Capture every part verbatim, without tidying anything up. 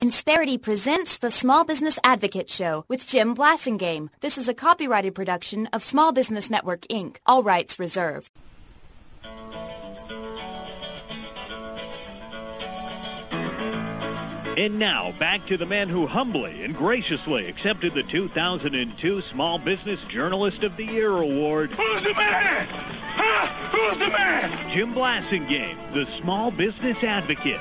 Insperity presents the Small Business Advocate Show with Jim Blasingame. This is a copyrighted production of Small Business Network, Incorporated. All rights reserved. And now, back to the man who humbly and graciously accepted the two thousand two Small Business Journalist of the Year Award. Who's the man? Huh? Who's the man? Jim Blasingame, the Small Business Advocate.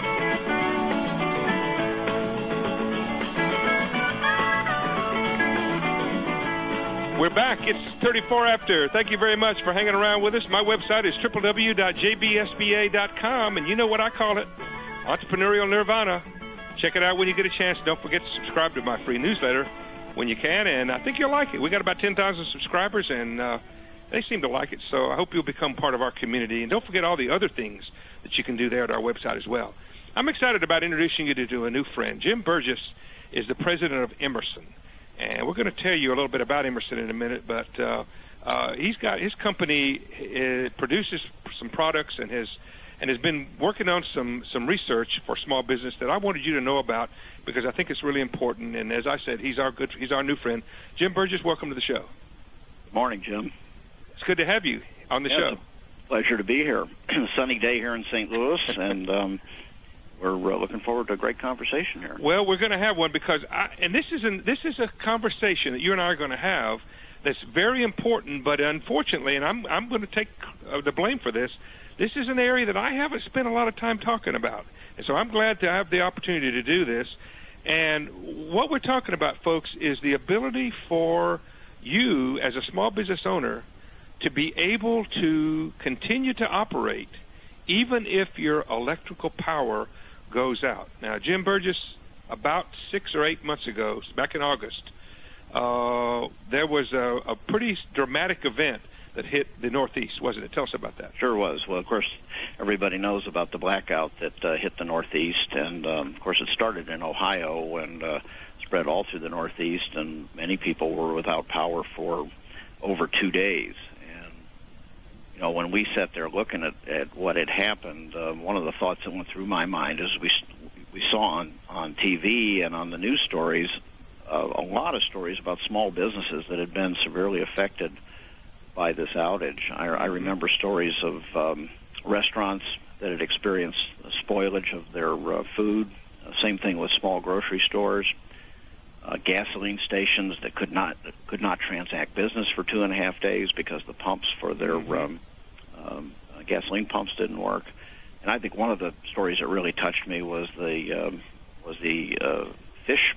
We're back. It's thirty-four after. Thank you very much for hanging around with us. My website is w w w dot j b s b a dot com, and you know what I call it, Entrepreneurial Nirvana. Check it out when you get a chance. Don't forget to subscribe to my free newsletter when you can, and I think you'll like it. We got about ten thousand subscribers, and uh, they seem to like it, so I hope you'll become part of our community. And don't forget all the other things that you can do there at our website as well. I'm excited about introducing you to, to a new friend. Jim Burgess is the president of Emerson. And we're going to tell you a little bit about Emerson in a minute, but uh, uh, he's got his company uh, produces some products and has and has been working on some some research for small business that I wanted you to know about because I think it's really important. And as I said, he's our good he's our new friend, Jim Burgess. Welcome to the show. Good morning, Jim. It's good to have you on the yeah, show. It's a pleasure to be here. Sunny day here in Saint Louis, and um, we're uh, looking forward to a great conversation here. Well, we're going to have one because, I, and this is an, this is a conversation that you and I are going to have that's very important. But unfortunately, and I'm I'm going to take uh, the blame for this. This is an area that I haven't spent a lot of time talking about, and so I'm glad to have the opportunity to do this. And what we're talking about, folks, is the ability for you as a small business owner to be able to continue to operate, even if your electrical power goes out. Now, Jim Burgess, about six or eight months ago, back in August, uh, there was a, a pretty dramatic event that hit the Northeast, wasn't it? Tell us about that. Sure was. Well, of course, everybody knows about the blackout that uh, hit the Northeast, and, um, of course, it started in Ohio and uh, spread all through the Northeast, and many people were without power for over two days. You know, when we sat there looking at, at what had happened, uh, one of the thoughts that went through my mind is we we saw on, on T V and on the news stories uh, a lot of stories about small businesses that had been severely affected by this outage. I, I remember stories of um, restaurants that had experienced spoilage of their uh, food. Uh, same thing with small grocery stores, uh, gasoline stations that could not could not transact business for two and a half days because the pumps for their um, Um, uh, gasoline pumps didn't work, and I think one of the stories that really touched me was the um, was the uh, fish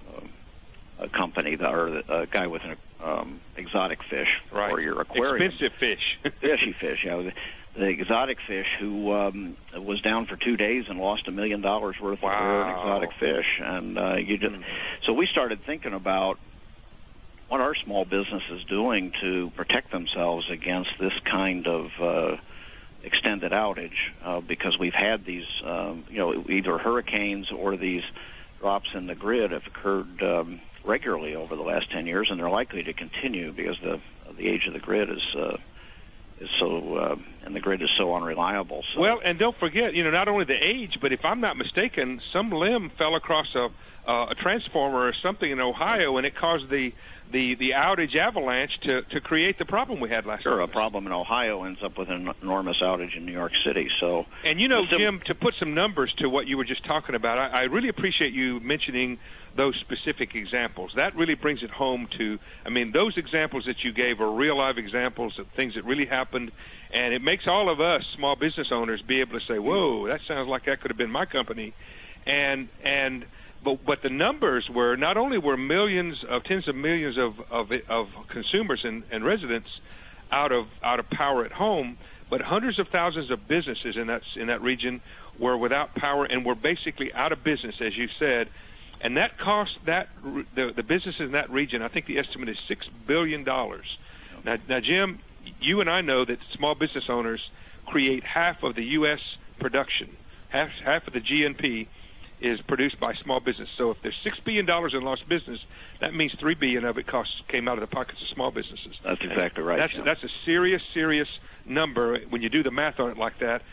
uh, company, the, or the uh, guy with an um, exotic fish right. for your aquarium. Expensive fish, fishy fish. Yeah, the, the exotic fish who um, was down for two days and lost a million dollars worth wow. of rare exotic fish, and uh, you just, so we started thinking about what are small businesses doing to protect themselves against this kind of uh, extended outage? Uh, because we've had these, um, you know, either hurricanes or these drops in the grid have occurred um, regularly over the last ten years, and they're likely to continue because the the age of the grid is uh, is so, uh, and the grid is so unreliable. So. Well, and don't forget, you know, not only the age, but if I'm not mistaken, some limb fell across a uh, a transformer or something in Ohio, and it caused the the the outage avalanche to to create the problem we had last sure, year. A problem in Ohio ends up with an enormous outage in New York City. So, and you know, sim- Jim, to put some numbers to what you were just talking about, I, I really appreciate you mentioning those specific examples. That really brings it home to, I mean, those examples that you gave are real live examples of things that really happened, and it makes all of us small business owners be able to say, whoa, that sounds like that could have been my company. And and But, but the numbers were, not only were millions of, tens of millions of, of, of consumers and, and residents out of out of power at home, but hundreds of thousands of businesses in that in that region were without power and were basically out of business, as you said. And that cost that the, the businesses in that region, I think the estimate is six billion dollars. Now, now, Jim, you and I know that small business owners create half of the U S production, half half of the G N P is produced by small business. So if there's six billion dollars in lost business, that means three billion dollars of it costs came out of the pockets of small businesses. That's exactly right. That's, Jim. that's a serious, serious number when you do the math on it like that.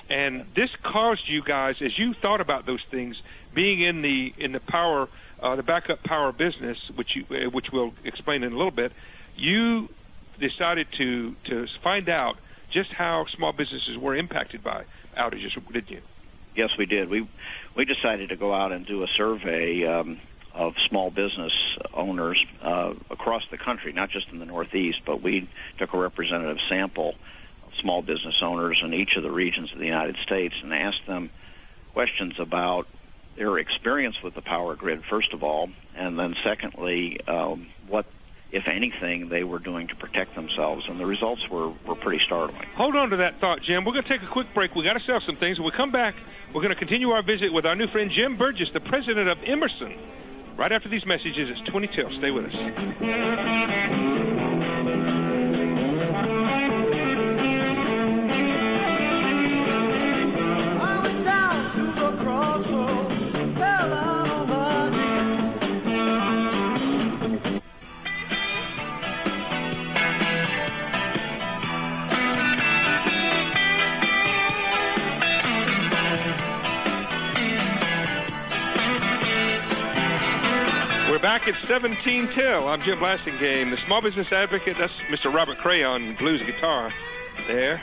And this caused you guys, as you thought about those things, being in the in the power, uh, the backup power business, which you, uh, which we'll explain in a little bit, you decided to to find out just how small businesses were impacted by outages, didn't you? Yes, we did. We we decided to go out and do a survey um, of small business owners uh, across the country, not just in the Northeast, but we took a representative sample of small business owners in each of the regions of the United States and asked them questions about their experience with the power grid, first of all, and then secondly, um, what, if anything, they were doing to protect themselves. And the results were, were pretty startling. Hold on to that thought, Jim. We're going to take a quick break. We've got to sell some things. When we come back, we're going to continue our visit with our new friend Jim Burgess, the president of Emerson. Right after these messages, it's twenty till. Stay with us. We're back at seventeen till. I'm Jim Blasingame, the small business advocate. That's Mister Robert Cray on blues guitar there.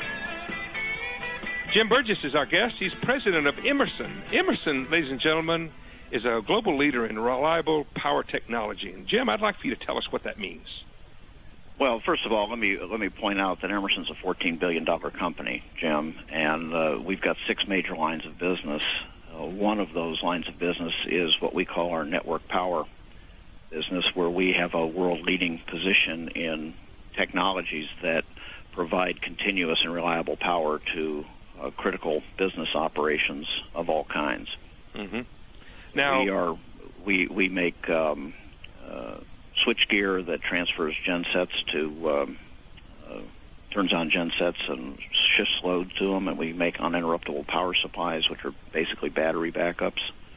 Jim Burgess is our guest. He's president of Emerson. Emerson, ladies and gentlemen, is a global leader in reliable power technology. And Jim, I'd like for you to tell us what that means. Well, first of all, let me let me point out that Emerson's a fourteen billion dollars company, Jim, and uh, we've got six major lines of business. Uh, one of those lines of business is what we call our network power business, where we have a world-leading position in technologies that provide continuous and reliable power to uh, critical business operations of all kinds. Mm-hmm. Now we are we we make um, uh, switchgear that transfers gensets to um, uh, turns on gensets and shifts load to them, and we make uninterruptible power supplies, which are basically battery backups.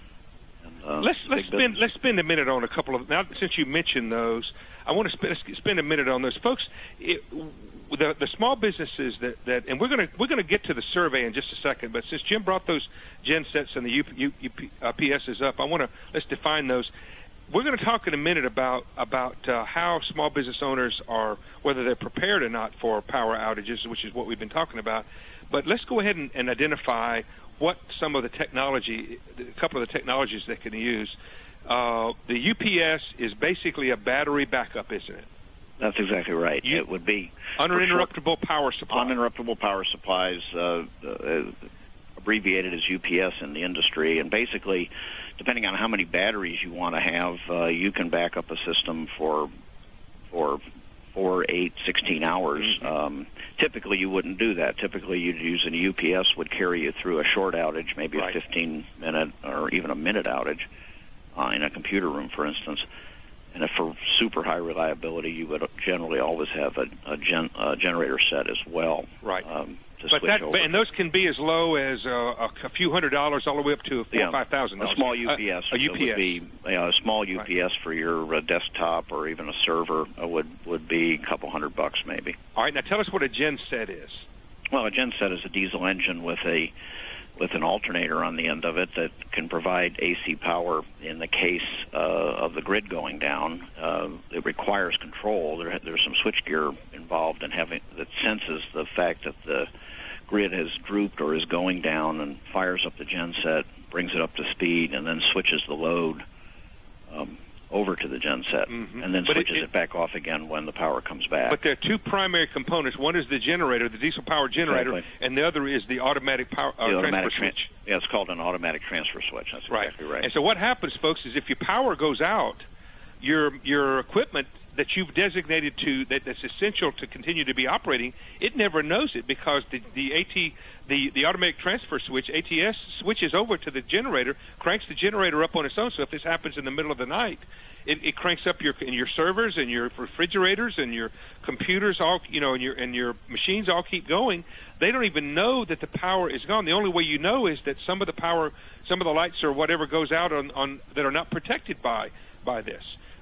Uh, let's let's spend business. let's spend a minute on a couple of now. Since you mentioned those, I want to spend spend a minute on those, folks. It, the the small businesses that, that and we're gonna we're gonna get to the survey in just a second. But since Jim brought those gen sets and the U, U, U, uh, P Ss up, I want to let's define those. We're going to talk in a minute about about uh, how small business owners are, whether they're prepared or not for power outages, which is what we've been talking about. But let's go ahead and, and identify what some of the technology, a couple of the technologies they can use. Uh, the U P S is basically a battery backup, isn't it? That's exactly right. You, it would be uninterruptible power supply. Uninterruptible power supplies, uh, uh, abbreviated as U P S in the industry, and basically, depending on how many batteries you want to have, uh, you can back up a system for for four, eight, sixteen hours. Mm-hmm. Um, typically, you wouldn't do that. Typically, you'd use a U P S would carry you through a short outage, maybe right. a fifteen-minute or even a minute outage uh, in a computer room, for instance. And if for super high reliability, you would generally always have a, a, gen, a generator set as well. Right. Um, to but switch that, over. And those can be as low as uh, a, a few hundred dollars all the way up to four yeah. or five thousand dollars. A small U P S. Uh, a U P S. Would be, you know, a small U P S right. for your uh, desktop or even a server uh, would would be a couple hundred bucks maybe. All right. Now tell us what a gen set is. Well, a gen set is a diesel engine with a with an alternator on the end of it that can provide A C power in the case uh, of the grid going down. Uh, it requires control. There, there's some switchgear involved in having that senses the fact that the grid has drooped or is going down and fires up the genset, brings it up to speed, and then switches the load um, over to the genset, mm-hmm. and then but switches it, it, it back off again when the power comes back. But there are two primary components. One is the generator, the diesel power generator, exactly. and the other is the automatic power uh, the automatic transfer switch. Tra- yeah, it's called an automatic transfer switch. That's right. exactly right. And so what happens, folks, is if your power goes out, your your equipment that you've designated to that, that's essential to continue to be operating, it never knows it because the the AT the the automatic transfer switch A T S switches over to the generator, cranks the generator up on its own. So if this happens in the middle of the night, it, it cranks up your in your servers and your refrigerators and your computers all you know and your and your machines all keep going. They don't even know that the power is gone. The only way you know is that some of the power, some of the lights or whatever goes out on, on that are not protected by by this.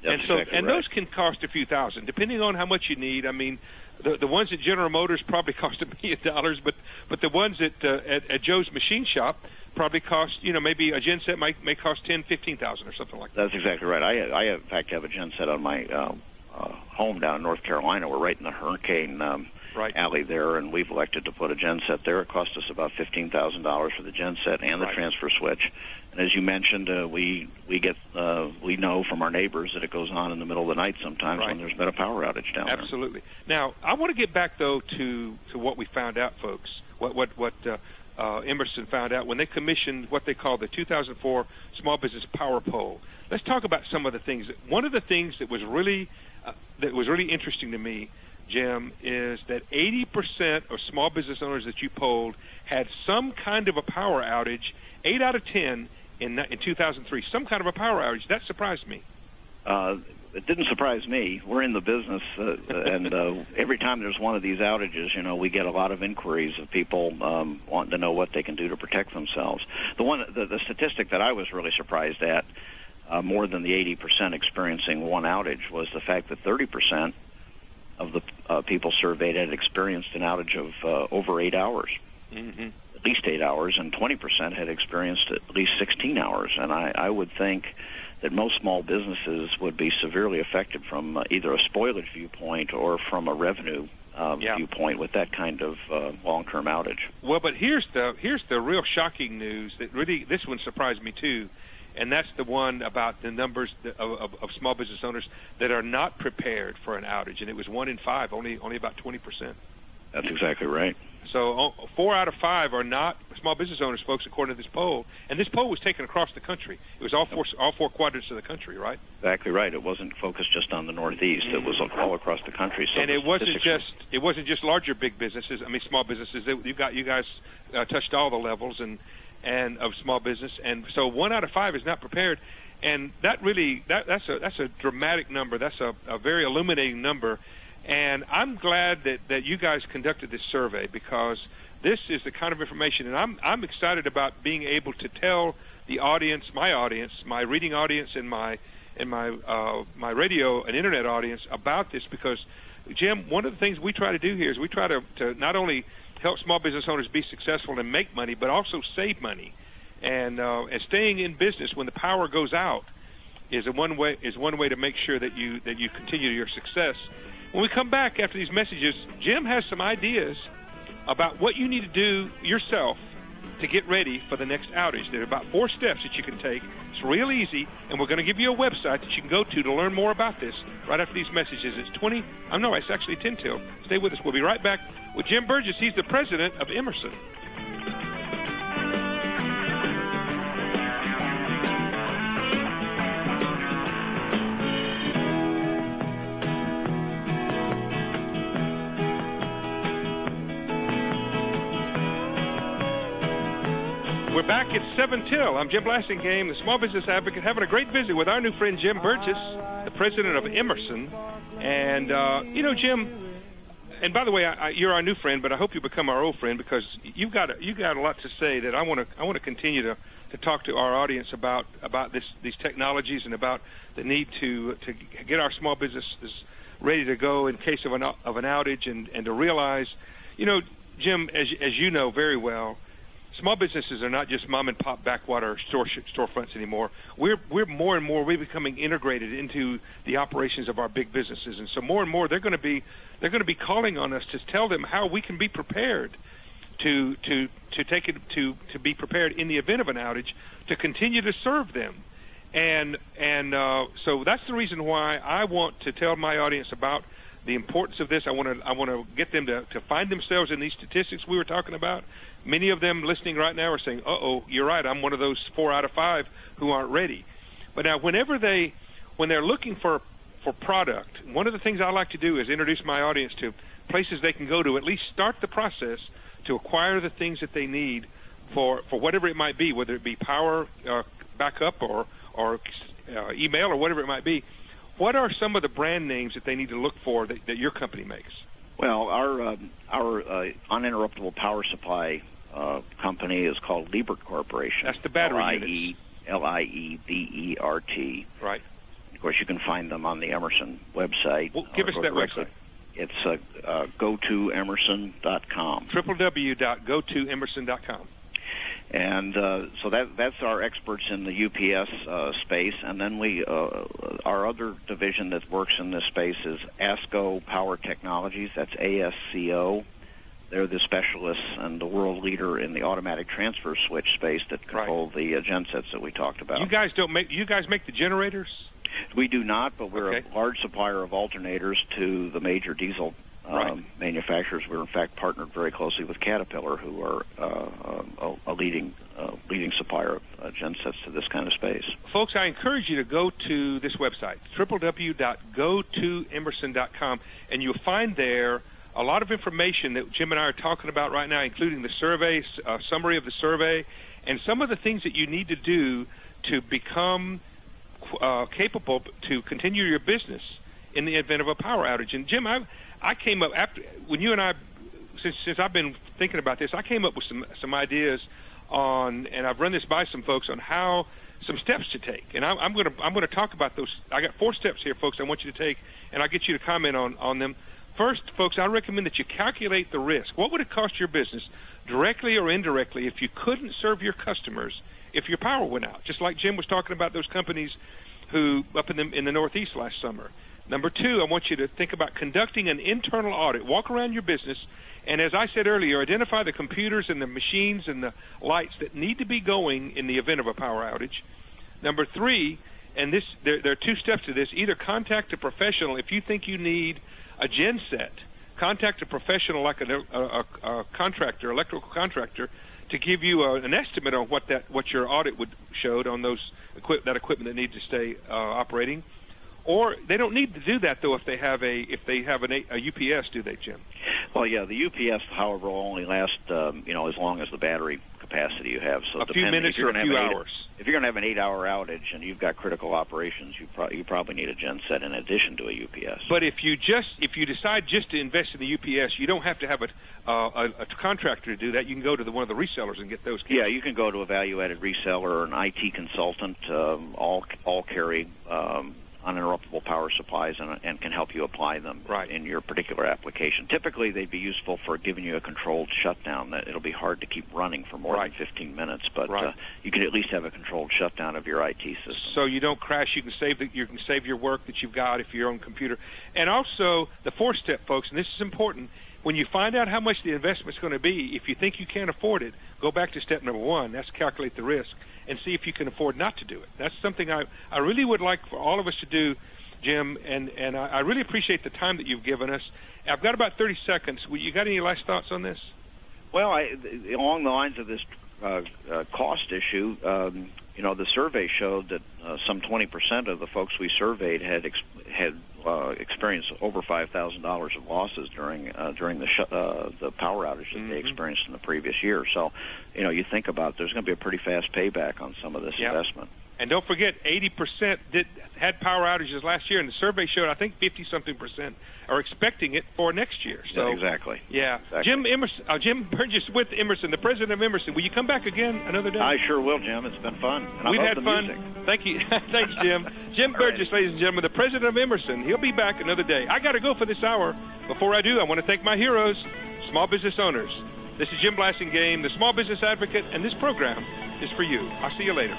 and so exactly and right. those can cost a few thousand, depending on how much you need. I mean, the the ones at General Motors probably cost a million dollars, but but the ones at, uh, at at Joe's Machine Shop probably cost, you know, maybe a gen set might may cost ten, fifteen thousand or something like that. That's exactly right. I I in fact have a gen set on my uh, uh, home down in North Carolina. We're right in the hurricane um, right. alley there, and we've elected to put a gen set there. It cost us about fifteen thousand dollars for the gen set and the right. transfer switch. And as you mentioned, uh, we we get uh, we know from our neighbors that it goes on in the middle of the night sometimes right. when there's been a power outage down Absolutely. there. Now, I want to get back though to, to what we found out, folks. What what what uh, uh, Emerson found out when they commissioned what they call the two thousand four Small Business Power Poll. Let's talk about some of the things. One of the things that was really uh, that was really interesting to me, Jim, is that eighty percent of small business owners that you polled had some kind of a power outage. Eight out of ten in in two thousand three, some kind of a power outage. That surprised me. Uh, it didn't surprise me. We're in the business, uh, and uh, every time there's one of these outages, you know, we get a lot of inquiries of people um, wanting to know what they can do to protect themselves. The one, the, the statistic that I was really surprised at, uh, more than the eighty percent experiencing one outage, was the fact that thirty percent of the uh, people surveyed had experienced an outage of uh, over eight hours. Mm-hmm. At least eight hours, and twenty percent had experienced at least sixteen hours. And I, I would think that most small businesses would be severely affected from uh, either a spoilage viewpoint or from a revenue uh, yeah. viewpoint with that kind of uh, long-term outage. Well, but here's the here's the real shocking news that really, this one surprised me too, and that's the one about the numbers of, of, of small business owners that are not prepared for an outage, and it was one in five, only only about twenty percent. That's exactly right. So four out of five are not small business owners, folks, according to this poll. And this poll was taken across the country. It was all four all four quadrants of the country, right? Exactly right. It wasn't focused just on the Northeast. It was all across the country. So and it wasn't just it wasn't just larger big businesses. I mean, small businesses. You got you guys uh, touched all the levels and and of small business. And so one out of five is not prepared. And that really that that's a that's a dramatic number. That's a, a very illuminating number. And I'm glad that, that you guys conducted this survey, because this is the kind of information, and I'm I'm excited about being able to tell the audience, my audience, my reading audience, and my and my uh, my radio and internet audience about this, because, Jim, one of the things we try to do here is we try to, to not only help small business owners be successful and make money, but also save money, and uh, and staying in business when the power goes out is a one way is one way to make sure that you that you continue your success. When we come back after these messages, Jim has some ideas about what you need to do yourself to get ready for the next outage. There are about four steps that you can take. It's real easy, and we're going to give you a website that you can go to to learn more about this right after these messages. It's twenty, I'm no, it's actually ten till. Stay with us. We'll be right back with Jim Burgess. He's the president of Emerson. We're back at seven till. I'm Jim Blasingame, the Small Business Advocate, having a great visit with our new friend Jim Burgess, the president of Emerson. And, uh, you know, Jim, and by the way, I, I, you're our new friend, but I hope you become our old friend, because you've got you got a lot to say that I want to I want to continue to, to talk to our audience about about this these technologies and about the need to to get our small businesses ready to go in case of an of an outage, and, and to realize, you know, Jim, as as you know very well, small businesses are not just mom and pop backwater store storefronts anymore. We're we're more and more we're becoming integrated into the operations of our big businesses, and so more and more they're going to be they're going to be calling on us to tell them how we can be prepared to to to take it to to be prepared in the event of an outage, to continue to serve them. And and uh, so that's the reason why I want to tell my audience about the importance of this. I want to I want to get them to, to find themselves in these statistics we were talking about. Many of them listening right now are saying, uh-oh, you're right, I'm one of those four out of five who aren't ready. But now whenever they, when they're looking for, for product, one of the things I like to do is introduce my audience to places they can go to at least start the process to acquire the things that they need for, for whatever it might be, whether it be power uh, backup or, or uh, email or whatever it might be. What are some of the brand names that they need to look for that, that your company makes? Well, our um, our uh, uninterruptible power supply uh, company is called Liebert Corporation. That's the battery L I E L I E B E R T. Right. course, you can find them on the Emerson website. Well, give us that directly. website. It's uh, uh, go to emerson dot com. w w w dot go to emerson dot com. And uh, so that that's our experts in the U P S uh, space. And then we, uh, our other division that works in this space is ASCO Power Technologies. That's A S C O. They're the specialists and the world leader in the automatic transfer switch space that control right. the uh, gensets that we talked about. You guys don't make you guys make the generators? We do not, but we're okay. a large supplier of alternators to the major diesel um, right. manufacturers. We're in fact partnered very closely with Caterpillar, who are uh, a, a leading uh, leading supplier of uh, gensets to this kind of space. Folks, I encourage you to go to this website, w w w dot go to emerson dot com, and you'll find there a lot of information that Jim and I are talking about right now, including the survey, uh, summary of the survey, and some of the things that you need to do to become uh, capable to continue your business in the event of a power outage. And Jim, I, I came up after when you and I, since since I've been thinking about this, I came up with some some ideas on, and I've run this by some folks on how some steps to take. And I, I'm going to I'm going to talk about those. I got four steps here, folks. I want you to take, and I'll get you to comment on on them. First, folks, I recommend that you calculate the risk. What would it cost your business, directly or indirectly, if you couldn't serve your customers if your power went out? Just like Jim was talking about those companies who up in the in the Northeast last summer. Number two, I want you to think about conducting an internal audit. Walk around your business, and as I said earlier, identify the computers and the machines and the lights that need to be going in the event of a power outage. Number three, and this there, there are two steps to this. Either contact a professional if you think you need a genset. Contact a professional like a, a, a contractor, electrical contractor, to give you a, an estimate on what that what your audit would showed on those equip, that equipment that needs to stay uh, operating. Or they don't need to do that though if they have a if they have an, a U P S, do they, Jim? Well, yeah, the U P S, however, will only last um, you know as long as the battery capacity you have. So a few minutes or a few hours. Eight, if you're going to have an eight-hour outage and you've got critical operations, you, pro- you probably need a genset in addition to a U P S. But if you just if you decide just to invest in the U P S, you don't have to have a uh, a, a contractor to do that. You can go to the, one of the resellers and get those. Kits. Yeah, you can go to a value-added reseller or an I T consultant. Um, all all carry Um, uninterruptible power supplies and, and can help you apply them right. in your particular application. Typically, they'd be useful for giving you a controlled shutdown. That it'll be hard to keep running for more right. than fifteen minutes, but right. uh, you can at least have a controlled shutdown of your I T system. So you don't crash. You can save the, you can save your work that you've got if you're on computer. And also the fourth step, folks, and this is important. When you find out how much the investment's going to be, if you think you can't afford it, go back to step number one. That's calculate the risk and see if you can afford not to do it. That's something I I really would like for all of us to do, Jim, and, and I, I really appreciate the time that you've given us. I've got about thirty seconds. You got any last thoughts on this? Well, I, along the lines of this uh, uh, cost issue, um, you know, the survey showed that uh, some twenty percent of the folks we surveyed had ex- had uh, experienced over five thousand dollars of losses during uh, during the sh- uh, the power outage that mm-hmm. they experienced in the previous year. So, you know, you think about there's going to be a pretty fast payback on some of this yep. investment. And don't forget, eighty percent did had power outages last year, and the survey showed I think fifty-something percent are expecting it for next year. So yeah, exactly. Yeah. Exactly. Jim Emerson, uh, Jim Burgess with Emerson, the president of Emerson. Will you come back again another day? I sure will, Jim. It's been fun. And We've I love had the fun. Music. Thank you. Thanks, Jim. Jim Burgess, right. ladies and gentlemen, the president of Emerson. He'll be back another day. I got to go for this hour. Before I do, I want to thank my heroes, small business owners. This is Jim Blassingame, the small business advocate, and this program is for you. I'll see you later.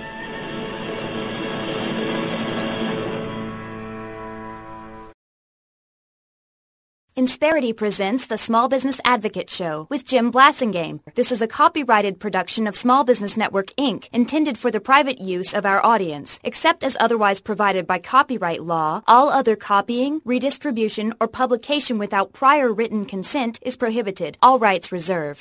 Insperity presents the Small Business Advocate Show with Jim Blassingame. This is a copyrighted production of Small Business Network, Incorporated, intended for the private use of our audience. Except as otherwise provided by copyright law, all other copying, redistribution, or publication without prior written consent is prohibited. All rights reserved.